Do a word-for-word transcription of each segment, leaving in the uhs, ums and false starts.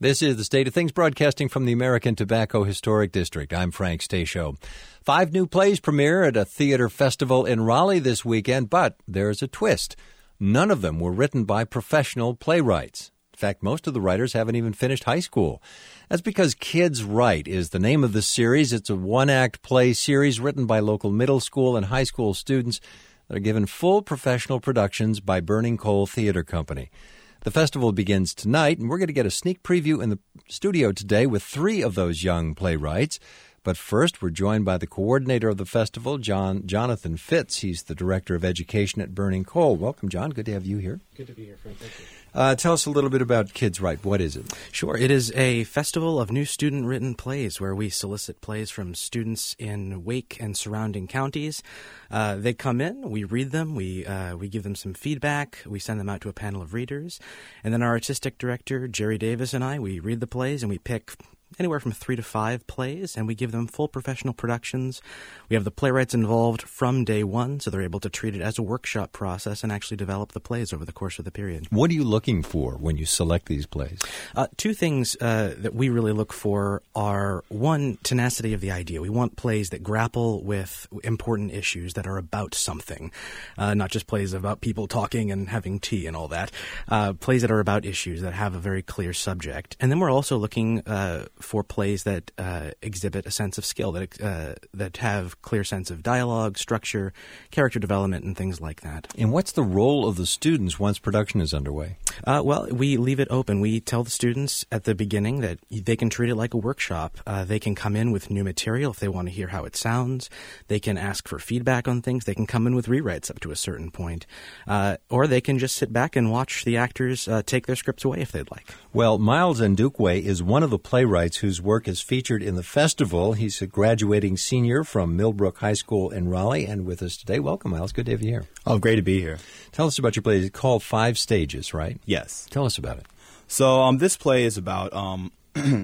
This is The State of Things, broadcasting from the American Tobacco Historic District. I'm Frank Stasio. Five new plays premiere at a theater festival in Raleigh this weekend, but there's a twist. None of them were written by professional playwrights. In fact, most of the writers haven't even finished high school. That's because Kids Write is the name of the series. It's a one-act play series written by local middle school and high school students that are given full professional productions by Burning Coal Theater Company. The festival begins tonight, and we're going to get a sneak preview in the studio today with three of those young playwrights. But first, we're joined by the coordinator of the festival, John Jonathan Fitz. He's the director of education at Burning Coal. Welcome, John. Good to have you here. Good to be here, Frank. Thank you. Uh, tell us a little bit about Kids Write. What is it? Sure. It is a festival of new student-written plays where we solicit plays from students in Wake and surrounding counties. Uh, they come in, we read them, we uh, we give them some feedback, we send them out to a panel of readers, and then our artistic director, Jerry Davis, and I, we read the plays and we pick anywhere from three to five plays, and we give them full professional productions. We have the playwrights involved from day one, so they're able to treat it as a workshop process and actually develop the plays over the course of the period. What are you looking for when you select these plays? Uh, two things uh, that we really look for are, one, tenacity of the idea. We want plays that grapple with important issues that are about something, uh, not just plays about people talking and having tea and all that. Uh, plays that are about issues that have a very clear subject. And then we're also looking uh, for plays that uh, exhibit a sense of skill, that uh, that have clear sense of dialogue, structure, character development, and things like that. And what's the role of the students once production is underway? Uh, well, we leave it open. We tell the students at the beginning that they can treat it like a workshop. Uh, they can come in with new material if they want to hear how it sounds. They can ask for feedback on things. They can come in with rewrites up to a certain point. Uh, or they can just sit back and watch the actors uh, take their scripts away if they'd like. Well, Miles Ndukwe is one of the playwrights whose work is featured in the festival. He's a graduating senior from Millbrook High School in Raleigh and with us today. Welcome, Miles. Good to have you here. Oh, great to be here. Tell us about your play. It's called Five Stages, right? Yes. Tell us about it. So um, this play is about um, uh,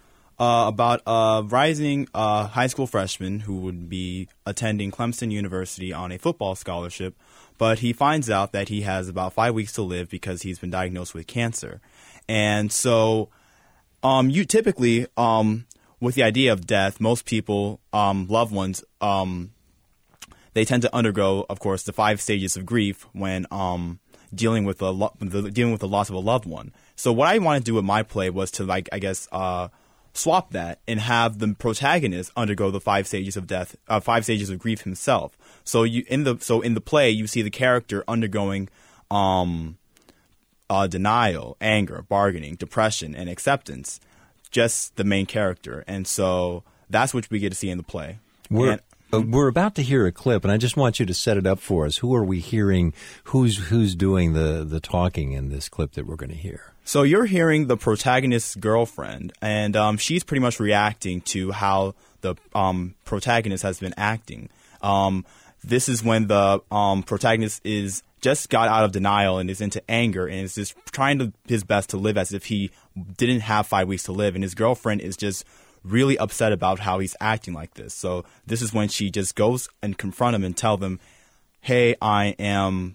about a rising uh, high school freshman who would be attending Clemson University on a football scholarship, but he finds out that he has about five weeks to live because he's been diagnosed with cancer. And so um, you typically, um, with the idea of death, most people, um, loved ones, um, they tend to undergo, of course, the five stages of grief when um, dealing with the, lo- the dealing with the loss of a loved one. So what I wanted to do with my play was to, like, I guess, uh, swap that and have the protagonist undergo the five stages of death, uh, five stages of grief himself. So you in the so in the play, you see the character undergoing um, uh, denial, anger, bargaining, depression, and acceptance. Just the main character, and so that's what we get to see in the play. We're and, uh, we're about to hear a clip, and I just want you to set it up for us. Who are we hearing? Who's who's doing the the talking in this clip that we're going to hear? So you're hearing the protagonist's girlfriend, and um, she's pretty much reacting to how the um, protagonist has been acting. Um, this is when the um, protagonist is just got out of denial and is into anger and is just trying to, his best to live as if he didn't have five weeks to live. And his girlfriend is just really upset about how he's acting like this. So this is when she just goes and confront him and tell them, hey, I am...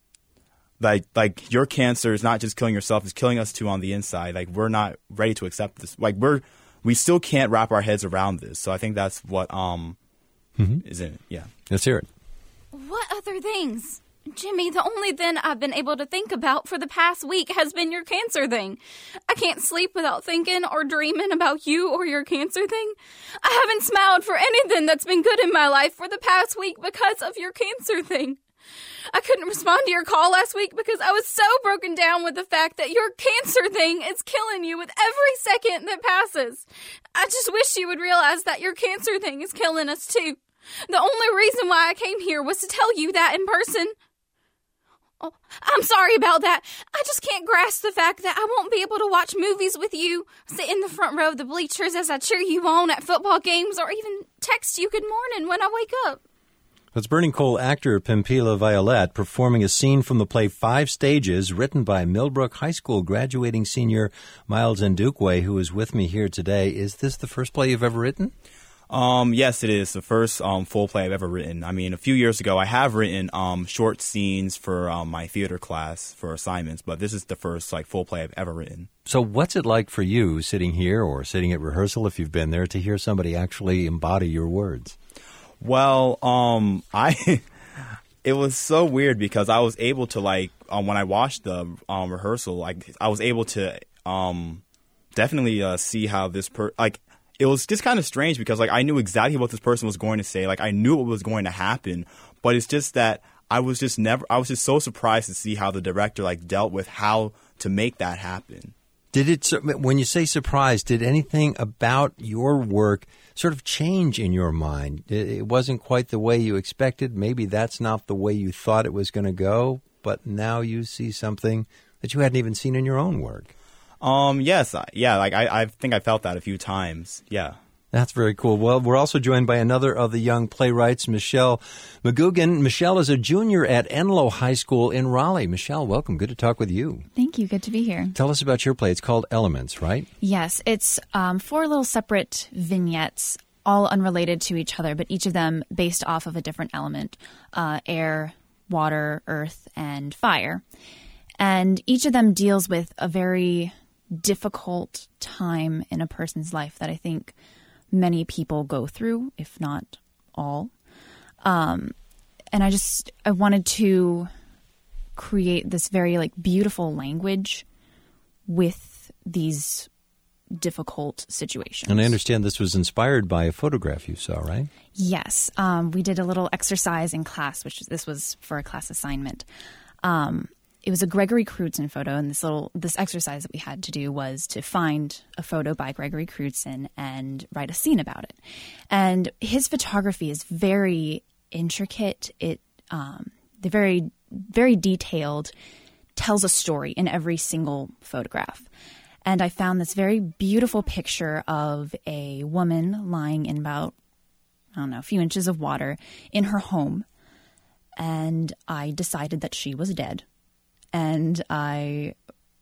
Like, like your cancer is not just killing yourself; it's killing us too on the inside. Like, we're not ready to accept this. Like, we're we still can't wrap our heads around this. So I think that's what um mm-hmm. is in it. Yeah, let's hear it. What other things, Jimmy? The only thing I've been able to think about for the past week has been your cancer thing. I can't sleep without thinking or dreaming about you or your cancer thing. I haven't smiled for anything that's been good in my life for the past week because of your cancer thing. I couldn't respond to your call last week because I was so broken down with the fact that your cancer thing is killing you with every second that passes. I just wish you would realize that your cancer thing is killing us too. The only reason why I came here was to tell you that in person. Oh, I'm sorry about that. I just can't grasp the fact that I won't be able to watch movies with you, sit in the front row of the bleachers as I cheer you on at football games, or even text you good morning when I wake up. That's Burning Coal actor Pimpila Violet performing a scene from the play Five Stages, written by Millbrook High School graduating senior Miles Ndukwe, who is with me here today. Is this the first play you've ever written? Um, yes, it is the first um, full play I've ever written. I mean, a few years ago, I have written um, short scenes for um, my theater class for assignments, but this is the first like full play I've ever written. So what's it like for you sitting here or sitting at rehearsal, if you've been there, to hear somebody actually embody your words? Well, um, I it was so weird because I was able to like um, when I watched the um, rehearsal, like I was able to um, definitely uh, see how this per like. It was just kind of strange because, like, I knew exactly what this person was going to say. Like, I knew what was going to happen. But it's just that I was just never – I was just so surprised to see how the director, like, dealt with how to make that happen. Did it – when you say surprised, did anything about your work sort of change in your mind? It wasn't quite the way you expected. Maybe that's not the way you thought it was going to go. But now you see something that you hadn't even seen in your own work. Um, yes, yeah, like I, I think I felt that a few times, yeah. That's very cool. Well, we're also joined by another of the young playwrights, Michelle McGugan. Michelle is a junior at Enloe High School in Raleigh. Michelle, welcome. Good to talk with you. Thank you. Good to be here. Tell us about your play. It's called Elements, right? Yes, it's um, four little separate vignettes, all unrelated to each other, but each of them based off of a different element, uh, air, water, earth, and fire. And each of them deals with a very difficult time in a person's life that I think many people go through, if not all. Um, and I just, I wanted to create this very like beautiful language with these difficult situations. And I understand this was inspired by a photograph you saw, right? Yes. Um, we did a little exercise in class, which this was for a class assignment. Um, It was a Gregory Crutzen photo, and this little this exercise that we had to do was to find a photo by Gregory Crutzen and write a scene about it. And his photography is very intricate. It um, they're very very detailed, tells a story in every single photograph. And I found this very beautiful picture of a woman lying in about I don't know a few inches of water in her home, and I decided that she was dead. And I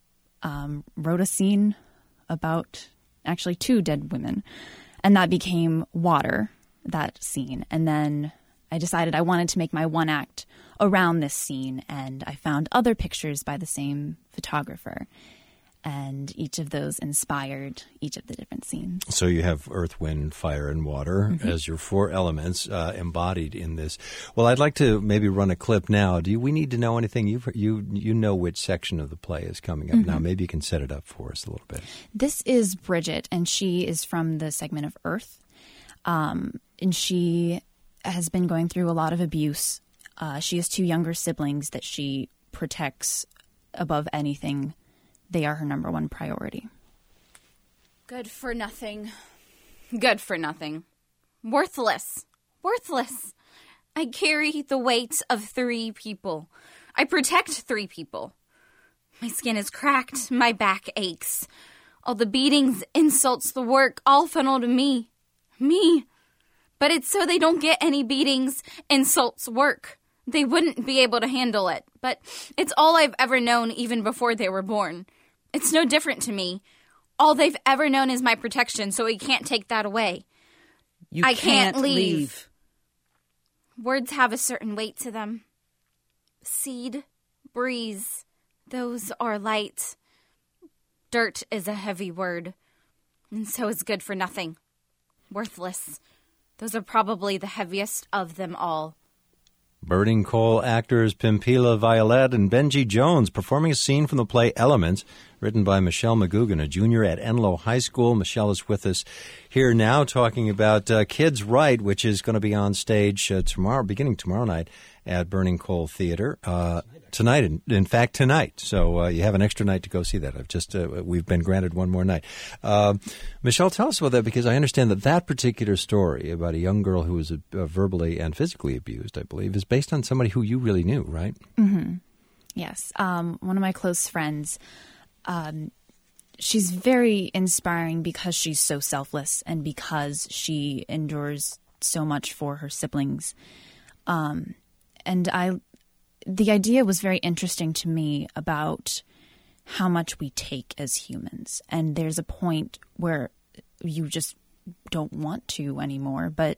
um, wrote a scene about actually two dead women. And that became Water, that scene. And then I decided I wanted to make my one act around this scene. And I found other pictures by the same photographer. And each of those inspired each of the different scenes. So you have earth, wind, fire, and water Mm-hmm. as your four elements uh, embodied in this. Well, I'd like to maybe run a clip now. Do you, we need to know anything? You you you know which section of the play is coming up Mm-hmm. now. Maybe you can set it up for us a little bit. This is Bridget, and she is from the segment of Earth. Um, and she has been going through a lot of abuse. Uh, she has two younger siblings that she protects above anything. They are her number one priority. Good for nothing. Good for nothing. Worthless. Worthless. I carry the weight of three people. I protect three people. My skin is cracked. My back aches. All the beatings, insults, the work, all funnel to me. Me. But it's so they don't get any beatings, insults, work. They wouldn't be able to handle it. But it's all I've ever known even before they were born. It's no different to me. All they've ever known is my protection, so we can't take that away. You I can't, can't leave. leave. Words have a certain weight to them. Seed, breeze, those are light. Dirt is a heavy word, and so is good for nothing. Worthless. Those are probably the heaviest of them all. Burning Coal actors Pimpila Violet and Benji Jones performing a scene from the play Elements, written by Michelle McGugan, a junior at Enloe High School. Michelle is with us here now talking about uh, Kids Right, which is going to be on stage uh, tomorrow, beginning tomorrow night at Burning Coal Theater. Uh, tonight, in, in fact, tonight. So uh, you have an extra night to go see that. I've just uh, we've been granted one more night. Uh, Michelle, tell us about that, because I understand that that particular story about a young girl who was uh, verbally and physically abused, I believe, is based on somebody who you really knew, right? Mm-hmm. Yes. Um, one of my close friends. Um, she's very inspiring because she's so selfless and because she endures so much for her siblings. Um, and I, the idea was very interesting to me about how much we take as humans. And there's a point where you just don't want to anymore, but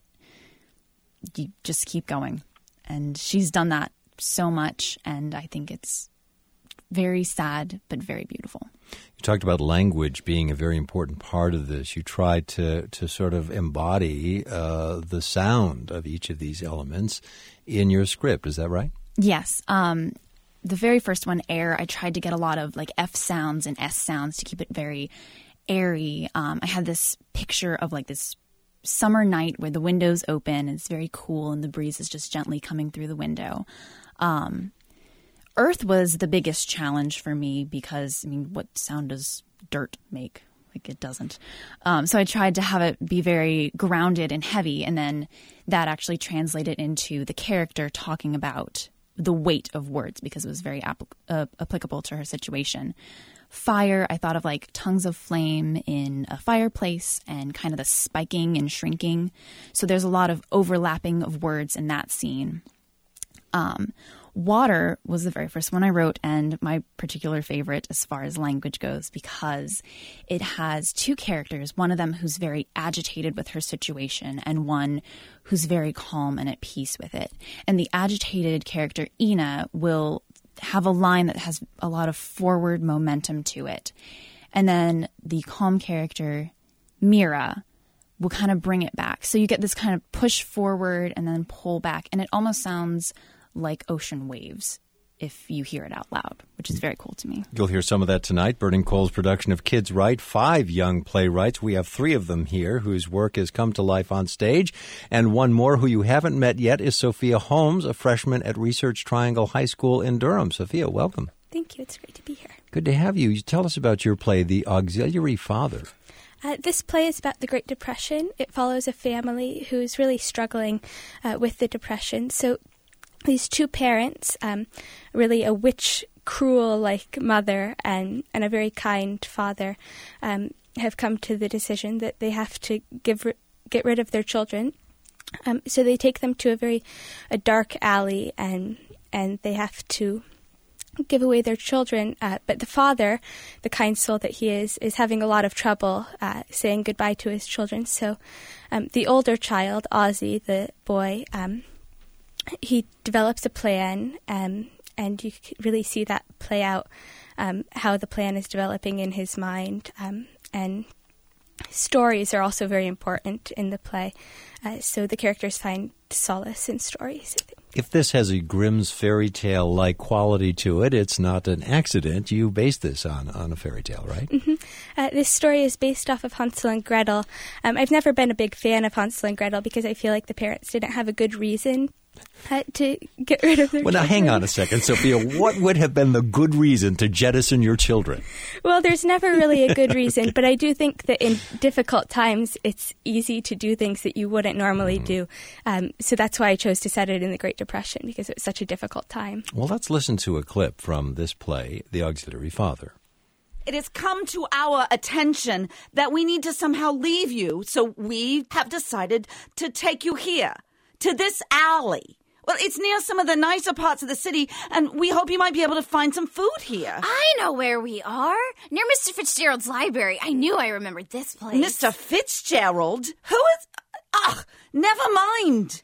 you just keep going. And she's done that so much, and I think it's very sad, but very beautiful. You talked about language being a very important part of this. You tried to, to sort of embody uh, the sound of each of these elements in your script. Is that right? Yes. Um, the very first one, Air, I tried to get a lot of like F sounds and S sounds to keep it very airy. Um, I had this picture of like this summer night where the window's open and it's very cool and the breeze is just gently coming through the window. Um, Earth was the biggest challenge for me because, I mean, what sound does dirt make? Like, it doesn't. Um, so I tried to have it be very grounded and heavy, and then that actually translated into the character talking about the weight of words because it was very apl- uh, applicable to her situation. Fire, I thought of like tongues of flame in a fireplace and kind of the spiking and shrinking. So there's a lot of overlapping of words in that scene. Um, Water was the very first one I wrote, and my particular favorite as far as language goes because it has two characters, one of them who's very agitated with her situation and one who's very calm and at peace with it. And the agitated character, Ina, will have a line that has a lot of forward momentum to it. And then the calm character, Mira, will kind of bring it back. So you get this kind of push forward and then pull back, and it almost sounds like ocean waves if you hear it out loud, which is very cool to me. You'll hear some of that tonight. Burning Coal's production of Kids Write, five young playwrights. We have three of them here whose work has come to life on stage. And one more who you haven't met yet is Sophia Holmes, a freshman at Research Triangle High School in Durham. Sophia, welcome. Thank you. It's great to be here. Good to have you. Tell us about your play, The Auxiliary Father. Uh, this play is about the Great Depression. It follows a family who is really struggling uh, with the Depression. So these two parents, um, really a witch, cruel-like mother and, and a very kind father, um, have come to the decision that they have to give get rid of their children. Um, so they take them to a very a dark alley, and and they have to give away their children. Uh, but the father, the kind soul that he is, is having a lot of trouble uh, saying goodbye to his children. So um, the older child, Ozzy, the boy, um, he develops a plan, um, and you can really see that play out, um, how the plan is developing in his mind. Um, and stories are also very important in the play, uh, so the characters find solace in stories, I think. If this has a Grimm's fairy tale-like quality to it, it's not an accident. You based this on, on a fairy tale, right? Mm-hmm. Uh, this story is based off of Hansel and Gretel. Um, I've never been a big fan of Hansel and Gretel because I feel like the parents didn't have a good reason Uh, to get rid of their well, now, children. hang on a second, Sophia. What would have been the good reason to jettison your children? Well, there's never really a good reason, but I do think that in difficult times, it's easy to do things that you wouldn't normally mm. do. Um, so that's why I chose to set it in the Great Depression, because it was such a difficult time. Well, let's listen to a clip from this play, The Auxiliary Father. It has come to our attention that we need to somehow leave you, so we have decided to take you here. To this alley. Well, it's near some of the nicer parts of the city, and we hope you might be able to find some food here. I know where we are. Near Mister Fitzgerald's library. I knew I remembered this place. Mister Fitzgerald? Who is... Ugh, never mind.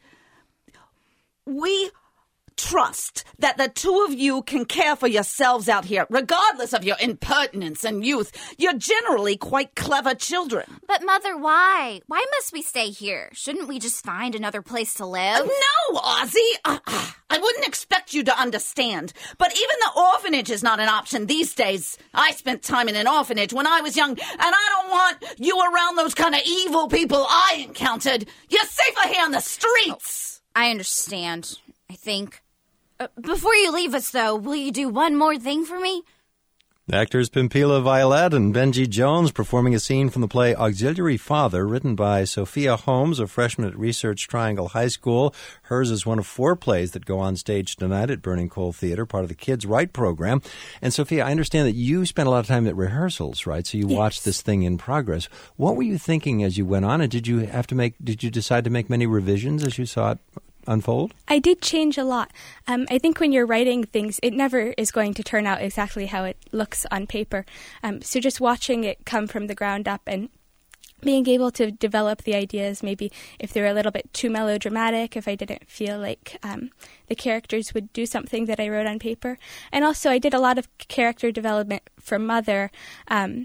We trust that the two of you can care for yourselves out here, regardless of your impertinence and youth. You're generally quite clever children. But, Mother, why? Why must we stay here? Shouldn't we just find another place to live? Uh, no, Ozzy. Uh, uh, I wouldn't expect you to understand. But even the orphanage is not an option these days. I spent time in an orphanage when I was young, and I don't want you around those kind of evil people I encountered. You're safer here on the streets. Oh, I understand, I think. Uh, before you leave us, though, will you do one more thing for me? Actors Pimpila Violet and Benji Jones performing a scene from the play Auxiliary Father, written by Sophia Holmes, a freshman at Research Triangle High School. Hers is one of four plays that go on stage tonight at Burning Coal Theater, part of the Kids Write program. And Sophia, I understand that you spent a lot of time at rehearsals, right? So you yes. watched this thing in progress. What were you thinking as you went on, and did you have to make? Did you decide to make many revisions as you saw it unfold? I did change a lot. Um, I think when you're writing things, it never is going to turn out exactly how it looks on paper. Um, so just watching it come from the ground up and being able to develop the ideas, maybe if they were a little bit too melodramatic, if I didn't feel like um, the characters would do something that I wrote on paper. And also I did a lot of character development for Mother, um,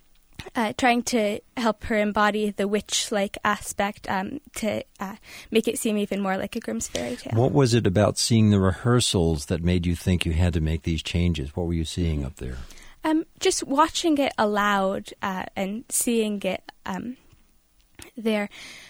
uh, trying to help her embody the witch-like aspect um, to uh, make it seem even more like a Grimm's fairy tale. What was it about seeing the rehearsals that made you think you had to make these changes? What were you seeing up there? Um, just watching it aloud uh, and seeing it um, there,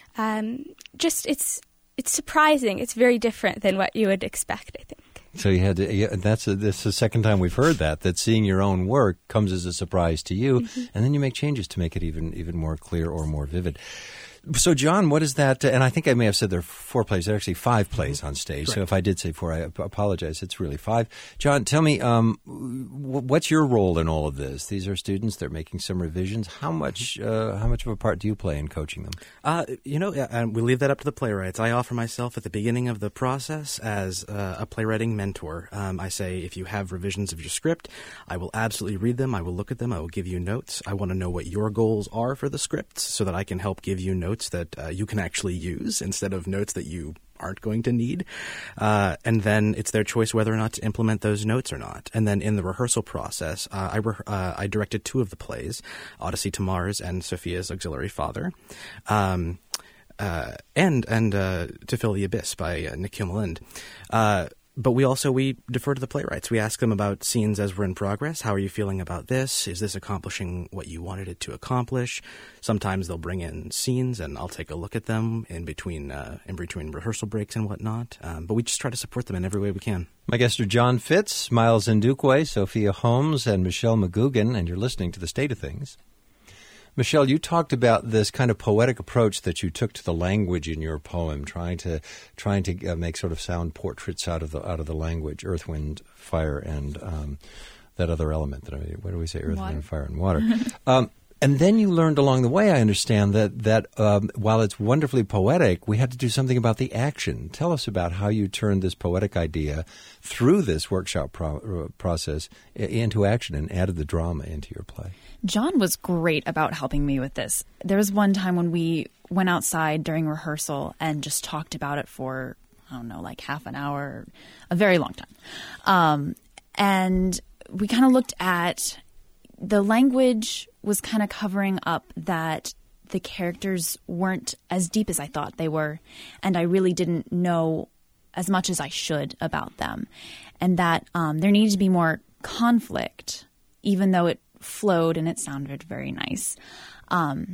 um, just it's it's surprising. It's very different than what you would expect, I think. So you had to. Yeah, that's a, this is the second time we've heard that. That seeing your own work comes as a surprise to you, mm-hmm. and then you make changes to make it even even more clear or more vivid. So, John, what is that? And I think I may have said there are four plays. There are actually five plays on stage. Correct. So if I did say four, I apologize. It's really five. John, tell me, um, what's your role in all of this? These are students. They're making some revisions. How much uh, how much of a part do you play in coaching them? Uh, you know, uh, we leave that up to the playwrights. I offer myself at the beginning of the process as uh, a playwriting mentor. Um, I say, if you have revisions of your script, I will absolutely read them. I will look at them. I will give you notes. I want to know what your goals are for the scripts so that I can help give you notes that uh, you can actually use instead of notes that you aren't going to need. Uh, and then it's their choice whether or not to implement those notes or not. And then in the rehearsal process, uh, I, re- uh, I directed two of the plays, Odyssey to Mars and Sophia's Auxiliary Father. Um, uh, and and uh, To Fill the Abyss by uh, Nick Himmelinde. Uh But we also, we defer to the playwrights. We ask them about scenes as we're in progress. How are you feeling about this? Is this accomplishing what you wanted it to accomplish? Sometimes they'll bring in scenes, and I'll take a look at them in between uh, in between rehearsal breaks and whatnot. Um, but we just try to support them in every way we can. My guests are John Fitz, Miles Ndukwe, Sophia Holmes, and Michelle McGugan, and you're listening to The State of Things. Michelle, you talked about this kind of poetic approach that you took to the language in your poem, trying to trying to uh, make sort of sound portraits out of the out of the language, earth, wind, fire, and um, that other element. That I, what do we say? Earth, water. wind, fire, and water. um, and then you learned along the way, I understand, that that um, while it's wonderfully poetic, we had to do something about the action. Tell us about how you turned this poetic idea through this workshop pro- process into action and added the drama into your play. John was great about helping me with this. There was one time when we went outside during rehearsal and just talked about it for, I don't know, like half an hour, a very long time. Um, and we kind of looked at the language was kind of covering up that the characters weren't as deep as I thought they were. And I really didn't know as much as I should about them. And that um, there needed to be more conflict, even though it flowed and it sounded very nice. Um,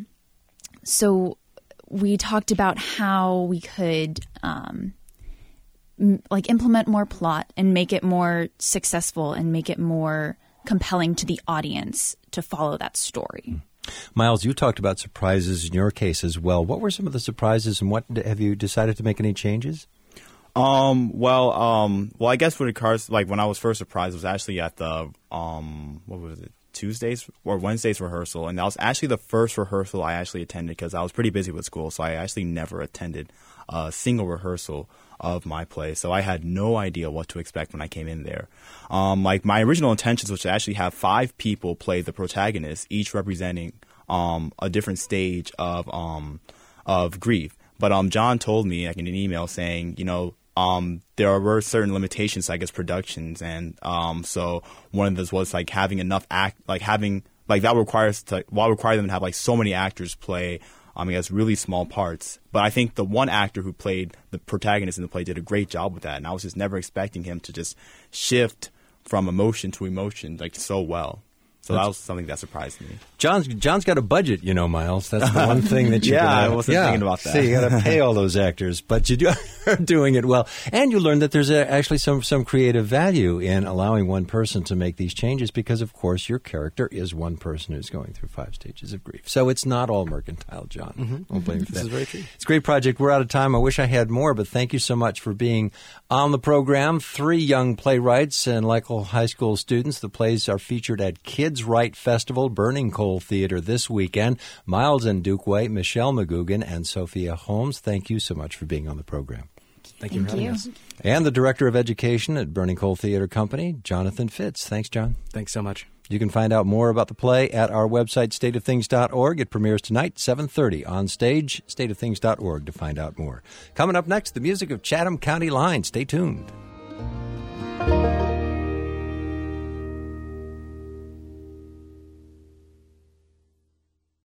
so we talked about how we could um, m- like implement more plot and make it more successful and make it more compelling to the audience to follow that story. Miles, you talked about surprises in your case as well. What were some of the surprises, and what have you decided to make any changes? Um. Well. Um. Well, I guess when it comes, like when I was first surprised, it was actually at the um. What was it? Tuesdays or Wednesdays rehearsal, and that was actually the first rehearsal I actually attended because I was pretty busy with school, so I actually never attended a single rehearsal of my play, so I had no idea what to expect when I came in there. Um, like my original intentions was to actually have five people play the protagonist, each representing um, a different stage of um, of grief. But um, John told me, like in an email, saying, you know, um, there were certain limitations, I guess, productions, and um, so one of those was like having enough act, like having like that requires to, well, require them to have like so many actors play. I mean, it's really small parts. But I think the one actor who played the protagonist in the play did a great job with that. And I was just never expecting him to just shift from emotion to emotion like so well. So that was something that surprised me. John's John's got a budget, you know, Miles. That's the one thing that you yeah, gotta, I wasn't yeah. thinking about that. So you got to pay all those actors, but you do, are doing it well. And you learned that there's a, actually some, some creative value in allowing one person to make these changes because, of course, your character is one person who's going through five stages of grief. So it's not all mercantile, John. Mm-hmm. Don't blame you for This that. is very true. It's a great project. We're out of time. I wish I had more, but thank you so much for being on the program. Three young playwrights and local high school students. The plays are featured at Kids Write Festival, Burning Coal Theater this weekend. Miles Ndukwe, Michelle McGugan, and Sophia Holmes, thank you so much for being on the program. Thank you. Thank you for Thank having you. us. And the Director of Education at Burning Coal Theater Company, Jonathan Fitz. Thanks, John. Thanks so much. You can find out more about the play at our website, state of things dot org. It premieres tonight, seven thirty on stage, state of things dot org to find out more. Coming up next, the music of Chatham County Line. Stay tuned.